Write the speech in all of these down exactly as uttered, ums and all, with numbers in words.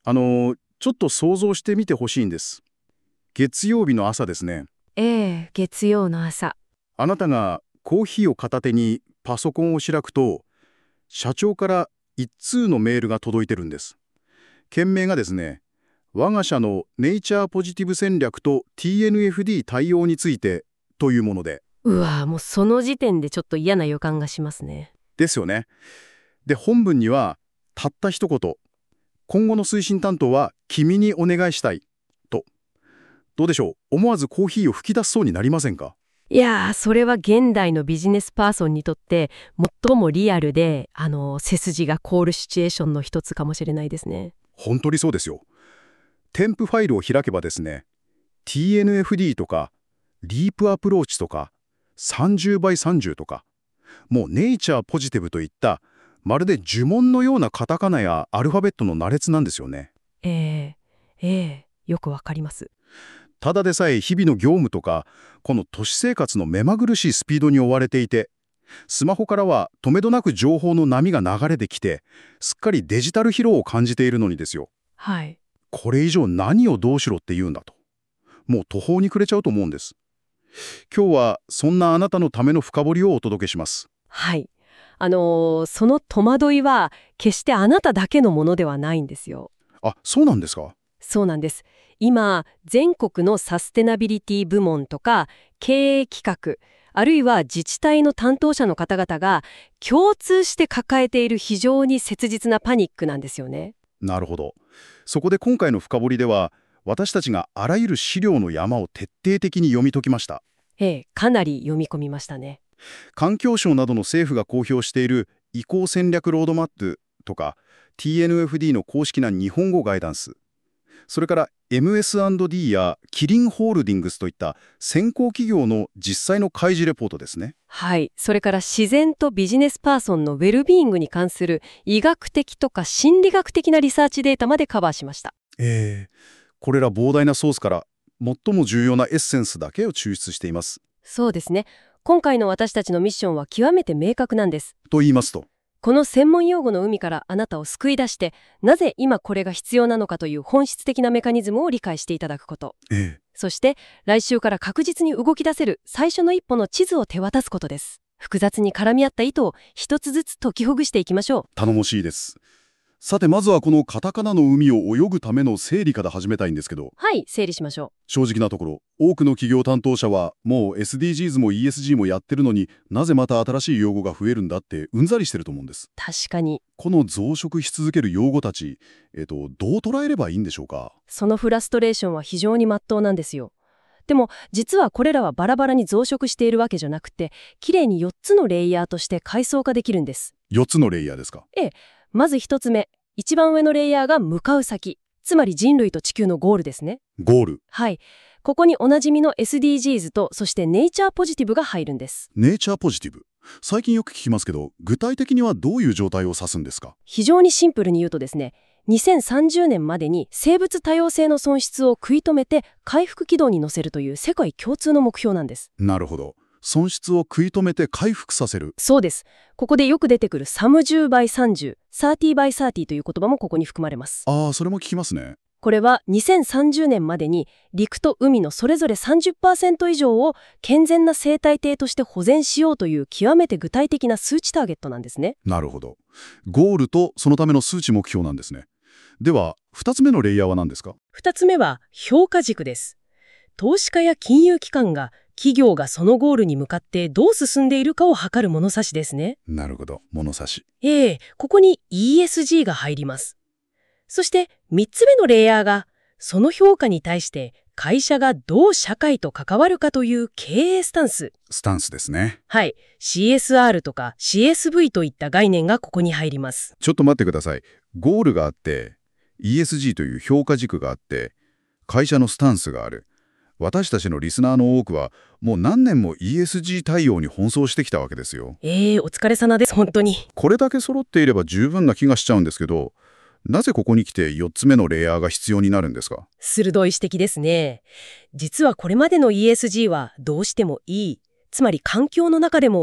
あの、ちょっと想像してみてほしいんです。月曜日の朝ですね。 ええ、月曜の朝。 あなたがコーヒーを片手にパソコンを開くと、社長から一通のメールが届いてるんです。件名がですね、我が社のネイチャーポジティブ戦略と ティーエヌエフディー 対応についてというもので。 うわ、もうその時点でちょっと嫌な予感がしますね。 ですよね。で、本文には、たった一言、今後の推進担当は君にお願いしたい、と。どうでしょう、思わずコーヒーを吹き出しそうになりませんか？ いやー、それは現代のビジネスパーソンにとって最もリアルで、あの、背筋が凍るシチュエーションの一つかもしれないですね。 本当にそうですよ。添付ファイルを開けばですね、ティーエヌエフディー とか、リープアプローチとか、さんじゅうばいさんじゅうとか、もうネイチャーポジティブといった、まるで呪文のようなカタカナやアルファベットの羅列なんですよね。 ええ、ええ、よくわかります。 ただでさえ日々の業務とか、この都市生活の目まぐるしいスピードに追われていて、スマホからは止めどなく情報の波が流れてきて、すっかりデジタル疲労を感じているのにですよ。 はい。 これ以上何をどうしろって言うんだと。もう途方に暮れちゃうと思うんです。今日はそんなあなたのための深掘りをお届けします。 はい。あのーその戸惑いは決してあなただけのものではないんですよ。 あ、そうなんですか？ そうなんです。今、全国のサステナビリティ部門とか経営企画、あるいは自治体の担当者の方々が共通して抱えている非常に切実なパニックなんですよね。 なるほど。そこで今回の深掘りでは、私たちがあらゆる資料の山を徹底的に読み解きました。 ええ、かなり読み込みましたね。 環境省などの政府が公表している移行戦略ロードマップとか ティーエヌエフディー の公式な日本語ガイダンス、それから エムエスアンドディー やキリンホールディングスといった先行企業の実際の開示レポートですね。 はい。それから自然とビジネスパーソンのウェルビーイングに関する医学的とか心理学的なリサーチデータまでカバーしました。 えー、これら膨大なソースから最も重要なエッセンスだけを抽出しています。 そうですね。今回の私たちのミッションは極めて明確なんです。 と言いますと？ この専門用語の海からあなたを救い出して、なぜ今これが必要なのかという本質的なメカニズムを理解していただくこと。 ええ。 そして来週から確実に動き出せる最初の一歩の地図を手渡すことです。複雑に絡み合った糸を一つずつ解きほぐしていきましょう。 頼もしいです。さて、まずはこのカタカナの海を泳ぐための整理から始めたいんですけど、 はい、整理しましょ正直なところ、多くの企業担当者はもう エスディージーズ も イーエスジー もやってるのになぜまた新しい用語が増えるんだってうんざりしてると思うんです。 う。確かに。 この増殖し続ける用語たち、えっと、どう捉えればいいんでしょうか？ そのフラストレーションは非常に真っ当なんですよ。でも実はこれらはバラバラに増殖しているわけじゃなくて、きれいによっつのレイヤーとして階層化できるんです。 よっつのレイヤーですか？ ええ、まずひとつめ、一番上のレイヤーが向かう先、つまり人類と地球のゴールですね。 ゴール。 はい。ここにおなじみの エスディージーズ と、そしてネイチャーポジティブが入るんです。 ネイチャーポジティブ。最近よく聞きますけど、具体的にはどういう状態を指すんですか？ 非常にシンプルに言うとですね、にせんさんじゅうねんまでに生物多様性の損失を食い止めて回復軌道に乗せるという世界共通の目標なんです。 なるほど。損失を食い止めて回復させる。 そうです。ここでよく出てくるさんじゅうばいさんじゅう、さんじゅうばいさんじゅうという言葉もここに含まれます。 ああ、それも聞きますね。 これはにせんさんじゅうねんまでに陸と海のそれぞれ さんじゅっパーセント 以上を健全な生態系として保全しようという極めて具体的な数値ターゲットなんですね。 なるほど。ゴールとそのための数値目標なんですね。では、ふたつめのレイヤーは何ですか？ ふたつめは評価軸です。投資家や金融機関が企業がそのゴールに向かってどう進んでいるかを測る物差しですね。 なるほど。物差し。 ええ、ここに イーエスジー が入ります。そしてみっつめのレイヤーが、その評価に対して会社がどう社会と関わるかという経営スタンス。 スタンスですね。 はい。シーエスアール とか シーエスブイ といった概念がここに入ります。 ちょっと待ってください。ゴールがあって、イーエスジー という評価軸があって、会社のスタンスがある。私たちのリスナーの多くは、もう何年も イーエスジー 対応に奔走してきたわけですよ。 ええ、お疲れ様です、本当に。 これだけ揃っていれば十分な気がしちゃうんですけど、なぜここに来てよっつめのレイヤーが必要になるんですか？ 鋭い指摘ですね。実はこれまでの イーエスジー はどうしてもいい、つまり環境の中でも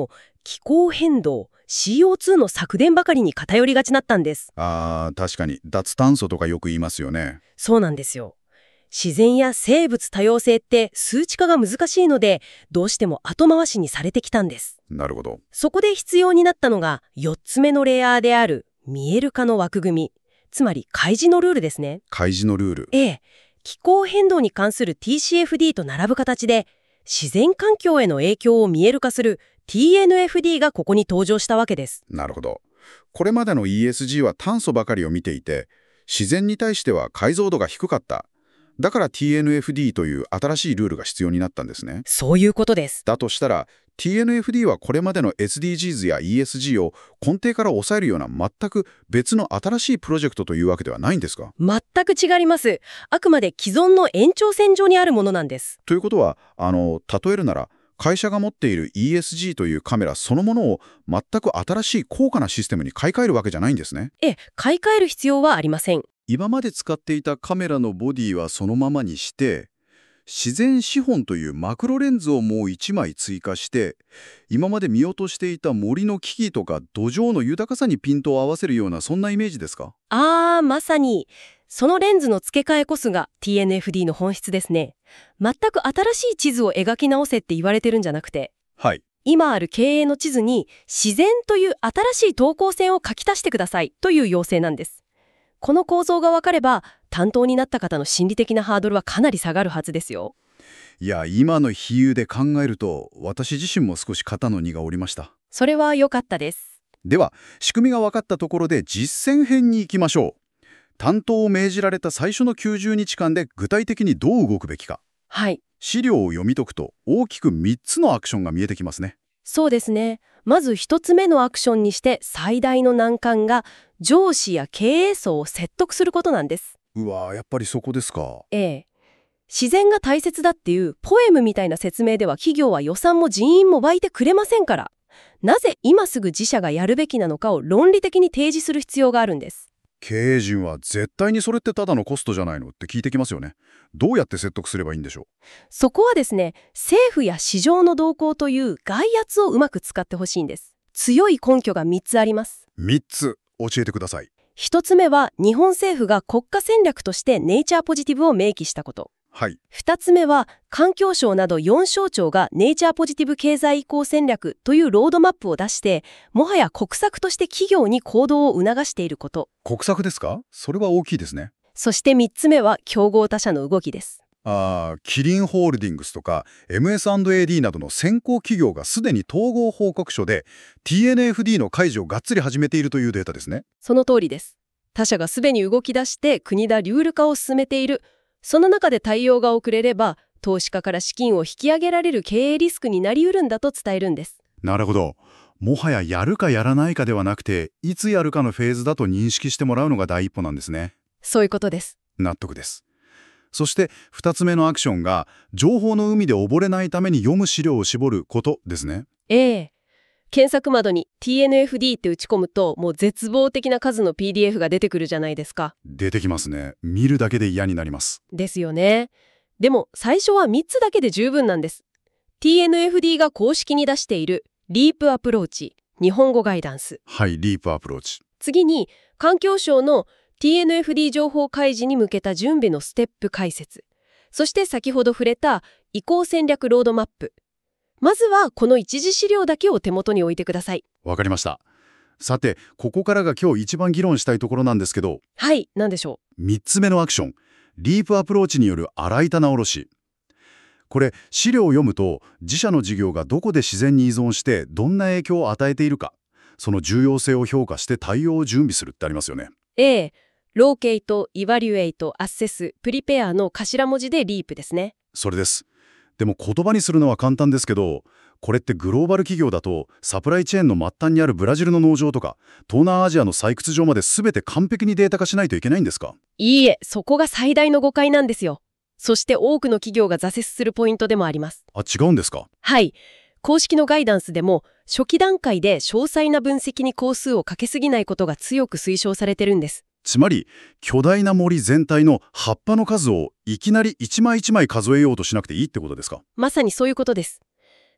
気候変動、シーオーツー の削減ばかりに偏りがちだったんです。 あー、確かに脱炭素とかよく言いますよね。 そうなんですよ。自然や生物多様性って数値化が難しいので、どうしても後回しにされてきたんです。 なるほど。 そこで必要になったのがよっつめのレイヤーである見える化の枠組み、つまり開示のルールですね。 開示のルール。 ええ、気候変動に関する ティーシーエフディー と並ぶ形で、自然環境への影響を見える化する ティーエヌエフディー がここに登場したわけです。 なるほど。これまでの イーエスジー は炭素ばかりを見ていて、自然に対しては解像度が低かった。だから ティーエヌエフディー という新しいルールが必要になったんですね。 そういうことです。 だとしたら、ティーエヌエフディー はこれまでの エスディージーズ や イーエスジー を根底から抑えるような全く別の新しいプロジェクトというわけではないんですか？ 全く違います。あくまで既存の延長線上にあるものなんです。 ということは、あの、例えるなら、会社が持っている イーエスジー というカメラそのものを全く新しい高価なシステムに買い替えるわけじゃないんですね。 ええ、買い替える必要はありません。 今まで使っていたカメラのボディはそのままにして、自然資本というマクロレンズをもういちまい追加して、今まで見落としていた森の木々とか土壌の豊かさにピントを合わせるような、そんなイメージですか？ あー、まさに。そのレンズの付け替えこそが ティーエヌエフディー の本質ですね。全く新しい地図を描き直せって言われてるんじゃなくて、 はい。 今ある経営の地図に自然という新しい等高線を書き足してくださいという要請なんです。この構造が分かれば、担当になった方の心理的なハードルはかなり下がるはずですよ。 いや、今の比喩で考えると、私自身も少し肩の荷が下りました。 それは良かったです。 では、仕組みが分かったところで実践編に行きましょう。担当を命じられた最初のきゅうじゅうにちかんで具体的にどう動くべきか。 はい。 資料を読み解くと大きくみっつのアクションが見えてきますね。 そうですね。まず一つ目のアクションにして最大の難関が、上司や経営層を説得することなんです。 うわー、やっぱりそこですか。 ええ。自然が大切だっていうポエムみたいな説明では企業は予算も人員も湧いてくれませんから。なぜ今すぐ自社がやるべきなのかを論理的に提示する必要があるんです。 経営陣は絶対にそれってただのコストじゃないのって聞いてきますよね。どうやって説得すればいいんでしょそこはですね、政府や市場の動向という外圧をうまく使ってほしいんです。強い根拠がみっつあります。 う？みっつ教えてください。 ひとつめは日本政府が国家戦略としてネイチャーポジティブを明記したこと。 はい。 ふたつめは環境省などよん省庁がネイチャーポジティブ経済移行戦略というロードマップを出して、もはや国策として企業に行動を促していること。 国策ですか？それは大きいですね。 そしてみっつめは競合他社の動きです。 あー、キリンホールディングスとか エムエスアンドエーディー などの先行企業がすでに統合報告書で ティーエヌエフディー の解除をがっつり始めているというデータですね。 その通りです。他社がすでに動き出して国だルール化を進めている。その中で対応が遅れれば、投資家から資金を引き上げられる経営リスクになりうるんだと伝えるんです。 なるほど。もはややるかやらないかではなくて、いつやるかのフェーズだと認識してもらうのが第一歩なんですね。 そういうことです。 納得です。そしてふたつめのアクションが、情報の海で溺れないために読む資料を絞ることですね。 ええ。検索窓に ティーエヌエフディー って打ち込むと、もう絶望的な数の ピーディーエフ が出てくるじゃないですか。 出てきますね。見るだけで嫌になります。 ですよね。でも最初はみっつだけで十分なんです。ティーエヌエフディー が公式に出しているリープアプローチ、日本語ガイダンス。 はい、リープアプローチ。 次に環境省の ティーエヌエフディー 情報開示に向けた準備のステップ解説。そして先ほど触れた移行戦略ロードマップ。まずはこの一次資料だけを手元に置いてください。 わかりました。さて、ここからが今日一番議論したいところなんですけど、 はい、何でしょみっつめのアクション、リープアプローチによる洗い棚卸し。これ、資料を読むと、自社の事業がどこで自然に依存してどんな影響を与えているか、その重要性を評価して対応を準備するってありますよね。 う。A、ローケイト、イバリュエイト、アッセス、プリペアの頭文字でリープですね。 それです。でも言葉にするのは簡単ですけど、これってグローバル企業だとサプライチェーンの末端にあるブラジルの農場とか東南アジアの採掘場まで全て完璧にデータ化しないといけないんですか？ いいえ、そこが最大の誤解なんですよ。そして多くの企業が挫折するポイントでもあります。 あ、違うんですか？ はい。公式のガイダンスでも初期段階で詳細な分析に工数をかけすぎないことが強く推奨されてるんです。 つまり巨大な森全体の葉っぱの数をいきなり一枚一枚数えようとしなくていいってことですか？ まさにそういうことです。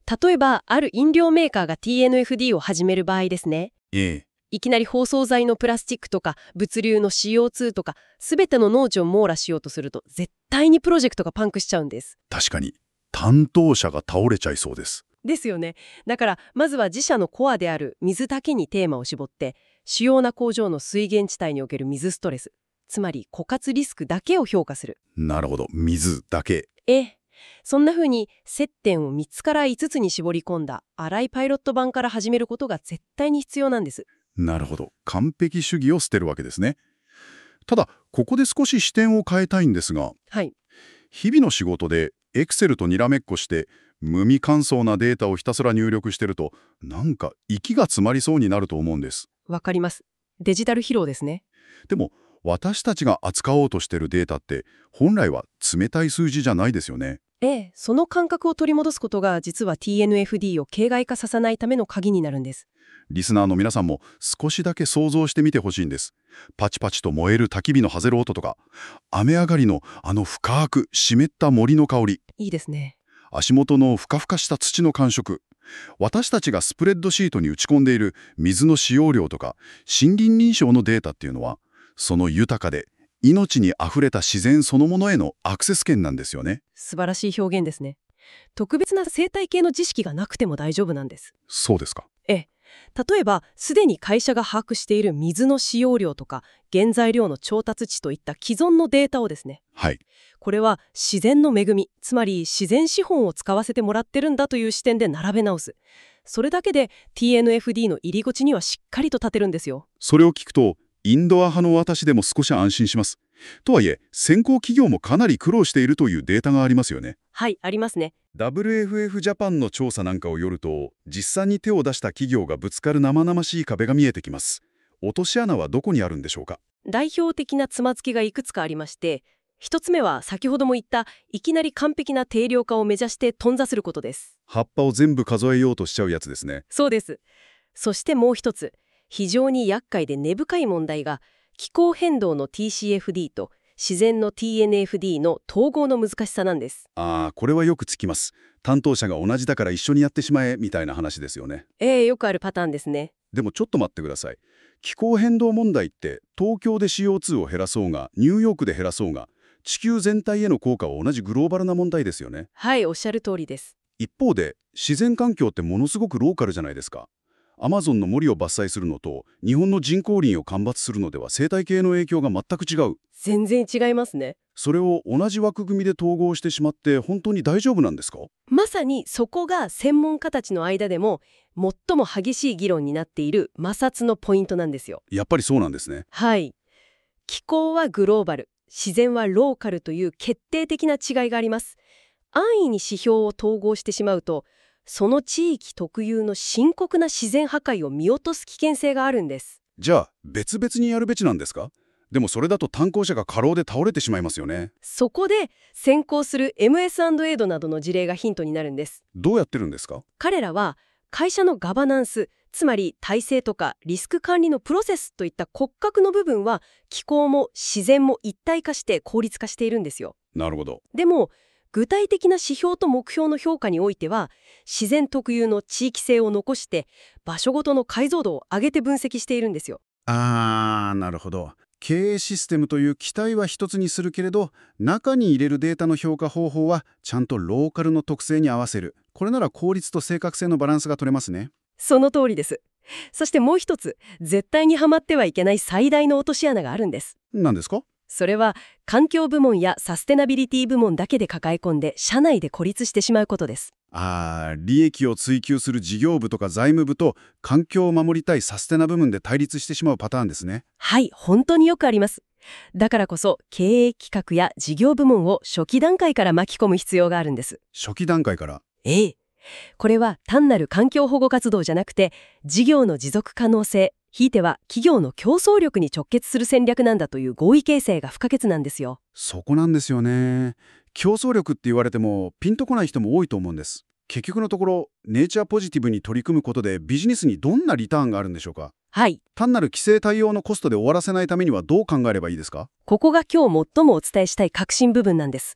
例えば、ある飲料メーカーが ティーエヌエフディー を始める場合ですね。 ええ。 いきなり包装材のプラスチックとか物流の シーオーツー とか全ての農地を網羅しようとすると絶対にプロジェクトがパンクしちゃうんです。 確かに、担当者が倒れちゃいそうです。 ですよね。だからまずは自社のコアである水だけにテーマを絞って主要な工場の水源地帯における水ストレス、つまり枯渇リスクだけを評価する。 なるほど、水だけ。 ええ。そんな風に接点をみっつからいつつに絞り込んだ粗いパイロット版から始めることが絶対に必要なんです。 なるほど、完璧主義を捨てるわけですね。ただ、ここで少し視点を変えたいんですが、 はい。 日々の仕事でエクセルとにらめっこして無味乾燥なデータをひたすら入力してると、なんか息が詰まりそうになると思うんです。 わかります。デジタル疲労ですね。 でも、私たちが扱おうとしてるデータって本来は冷たい数字じゃないですよね。 ええ、その感覚を取り戻すことが実は ティーエヌエフディー を形骸化させないための鍵になるんです。 リスナーの皆さんも少しだけ想像してみてほしいんです。パチパチと燃える焚き火のハゼる音とか、雨上がりのあの深く湿った森の香り、 いいですね。 足元のふかふかした土の感触、私たちがスプレッドシートに打ち込んでいる水の使用量とか森林認証のデータっていうのは、その豊かで命にあふれた自然そのものへのアクセス権なんですよね。 素晴らしい表現ですね。特別な生態系の知識がなくても大丈夫なんです。 そうですか。 ええ。例えば、すでに会社が把握している水の使用量とか原材料の調達地といった既存のデータをですね、 はい。 これは自然の恵み、つまり自然資本を使わせてもらってるんだという視点で並べ直す。それだけで ティーエヌエフディー の入り口にはしっかりと立てるんですよ。 それを聞くと、インドア派の私でも少し安心します。とはいえ、先行企業もかなり苦労しているというデータがありますよね。 はい、ありますね。 ダブリューエフエフ ジャパンの調査なんかをよると、実際に手を出した企業がぶつかる生々しい壁が見えてきます。落とし穴はどこにあるんでしょうか？ 代表的なつまずきがいくつかありまして、一つ目は先ほども言ったいきなり完璧な定量化を目指して頓挫することです。 葉っぱを全部数えようとしちゃうやつですね。 そうです。そしてもう一つ、非常に厄介で根深い問題が気候変動の ティーシーエフディー と自然の ティーエヌエフディー の統合の難しさなんです。 ああ、これはよくつきます。担当者が同じだから一緒にやってしまえみたいな話ですよね。 ええ、よくあるパターンですね。 でもちょっと待ってください。気候変動問題って東京で シーオーツー を減らそうがニューヨークで減らそうが地球全体への効果は同じグローバルな問題ですよね。 はい、おっしゃる通りです。 一方で自然環境ってものすごくローカルじゃないですか。アマゾンの森を伐採するのと日本の人工林を間伐するのでは生態系の影響が全く違う。 全然違いますね。 それを同じ枠組みで統合してしまって本当に大丈夫なんですか？ まさにそこが専門家たちの間でも最も激しい議論になっている摩擦のポイントなんですよ。 やっぱりそうなんですね。 はい。気候はグローバル、自然はローカルという決定的な違いがあります。安易に指標を統合してしまうと、その地域特有の深刻な自然破壊を見落とす危険性があるんです。 じゃあ別々にやるべきなんですか？でもそれだと炭鉱者が過労で倒れてしまいますよね。 そこで先行する エムエスアンドエー などの事例がヒントになるんです。 どうやってるんですか？ 彼らは会社のガバナンス、つまり体制とかリスク管理のプロセスといった骨格の部分は気候も自然も一体化して効率化しているんですよ。 なるほど。 でも具体的な指標と目標の評価においては自然特有の地域性を残して場所ごとの解像度を上げて分析しているんですよ。 あー、なるほど。経営システムという機体は一つにするけれど、中に入れるデータの評価方法はちゃんとローカルの特性に合わせる。これなら効率と正確性のバランスが取れますね。 その通りです。そしてもう一つ、絶対にはまってはいけない最大の落とし穴があるんです。 何ですか？ それは環境部門やサステナビリティ部門だけで抱え込んで社内で孤立してしまうことです。 あー、利益を追求する事業部とか財務部と環境を守りたいサステナ部門で対立してしまうパターンですね。 はい、本当によくあります。だからこそ経営企画や事業部門を初期段階から巻き込む必要があるんです。 初期段階から。 ええ。これは単なる環境保護活動じゃなくて、事業の持続可能性、ひいては企業の競争力に直結する戦略なんだという合意形成が不可欠なんですよ。 そこなんですよね。競争力って言われてもピンとこない人も多いと思うんです。結局のところ、ネイチャーポジティブに取り組むことでビジネスにどんなリターンがあるんでしょうか？ はい。 単なる規制対応のコストで終わらせないためにはどう考えればいいですか？ ここが今日最もお伝えしたい核心部分なんです。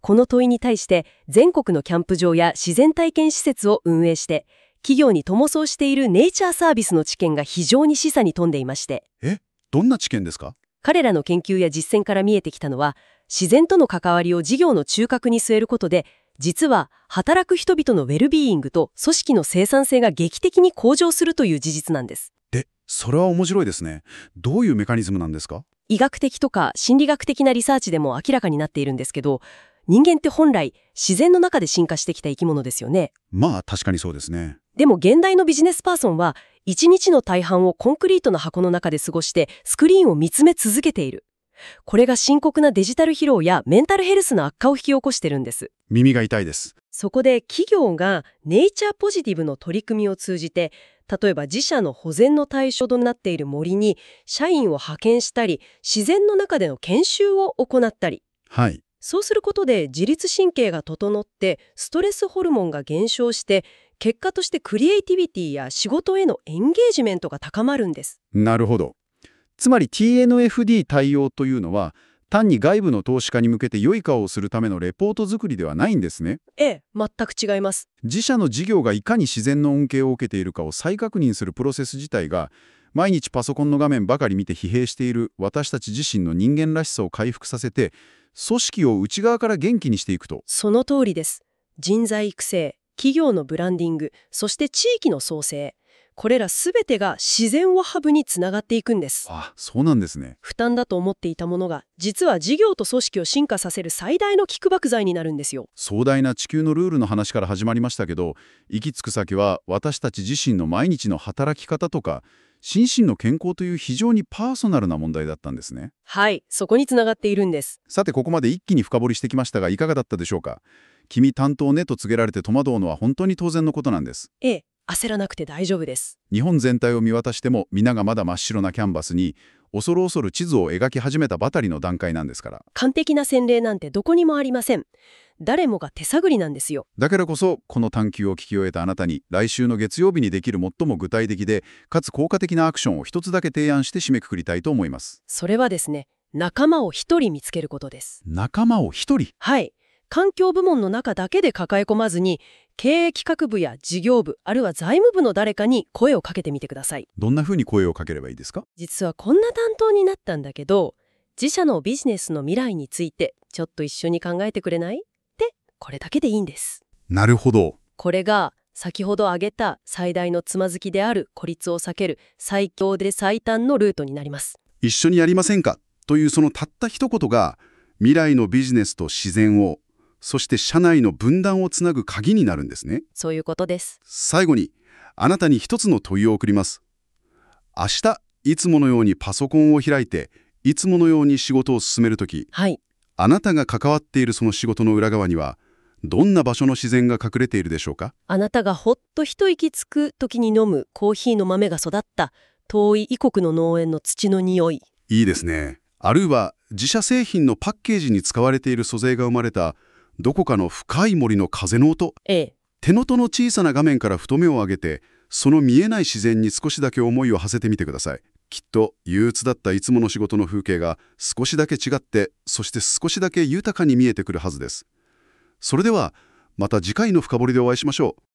この問いに対して全国のキャンプ場や自然体験施設を運営して企業に伴走しているネイチャーサービスの知見が非常に示唆に富んでいまして、 え、どんな知見ですか？ 彼らの研究や実践から見えてきたのは、自然との関わりを事業の中核に据えることで、実は働く人々のウェルビーイングと組織の生産性が劇的に向上するという事実なんです。 で、それは面白いですね。どういうメカニズムなんですか？ 医学的とか心理学的なリサーチでも明らかになっているんですけど、人間って本来自然の中で進化してきた生き物ですよね。 まあ確かにそうですね。 でも現代のビジネスパーソンは一日の大半をコンクリートの箱の中で過ごしてスクリーンを見つめ続けている。これが深刻なデジタル疲労やメンタルヘルスの悪化を引き起こしてるんです。 耳が痛いです。 そこで企業がネイチャーポジティブの取り組みを通じて、例えば自社の保全の対象となっている森に社員を派遣したり、自然の中での研修を行ったり、 はい。 そうすることで自律神経が整ってストレスホルモンが減少して、結果としてクリエイティビティや仕事へのエンゲージメントが高まるんです。 なるほど。つまり ティーエヌエフディー 対応というのは、単に外部の投資家に向けて良い顔をするためのレポート作りではないんですね。 ええ、全く違います。 自社の事業がいかに自然の恩恵を受けているかを再確認するプロセス自体が、毎日パソコンの画面ばかり見て疲弊している私たち自身の人間らしさを回復させて、組織を内側から元気にしていくと。 その通りです。人材育成、企業のブランディング、そして地域の創生。これらすべてが自然をハブにつながっていくんです。 あ、そうなんですね。 負担だと思っていたものが、実は事業と組織を進化させる最大のキックバック剤になるんですよ。 壮大な地球のルールの話から始まりましたけど、行き着く先は私たち自身の毎日の働き方とか、心身の健康という非常にパーソナルな問題だったんですね。 はい、そこにつながっているんです。 さてここまで一気に深掘りしてきましたが、いかがだったでしょうか？君担当ねと告げられて戸惑うのは本当に当然のことなんです。 ええ、焦らなくて大丈夫です。 日本全体を見渡しても皆がまだ真っ白なキャンバスに恐る恐る地図を描き始めたばかりの段階なんですから。 完璧な先例なんてどこにもありません。誰もが手探りなんですよ。 だからこそこの探求を聞き終えたあなたに、来週の月曜日にできる最も具体的でかつ効果的なアクションを一つだけ提案して締めくくりたいと思います。 それはですね、仲間を一人見つけることです。 仲間を一人。 はい。環境部門の中だけで抱え込まずに、経営企画部や事業部、あるいは財務部の誰かに声をかけてみてください。 どんな風に声をかければいいですか？ 実はこんな担当になったんだけど、自社のビジネスの未来についてちょっと一緒に考えてくれない？ってこれだけでいいんです。 なるほど。 これが先ほど挙げた最大のつまずきである孤立を避ける最強で最短のルートになります。 一緒にやりませんかというそのたった一言が未来のビジネスと自然を、そして社内の分断をつなぐ鍵になるんですね。 そういうことです。 最後にあなたに一つの問いを送ります。明日いつものようにパソコンを開いていつものように仕事を進めるとき、 はい。 あなたが関わっているその仕事の裏側にはどんな場所の自然が隠れているでしょうか？ あなたがほっと一息つく時に飲むコーヒーの豆が育った遠い異国の農園の土の匂い。 いいですね。あるいは自社製品のパッケージに使われている素材が生まれたどこかの深い森の風の音。 ええ。 手元の小さな画面からふと目を上げて、その見えない自然に少しだけ思いを馳せてみてください。きっと憂鬱だったいつもの仕事の風景が少しだけ違って、そして少しだけ豊かに見えてくるはずです。それではまた次回の深掘りでお会いしましょう。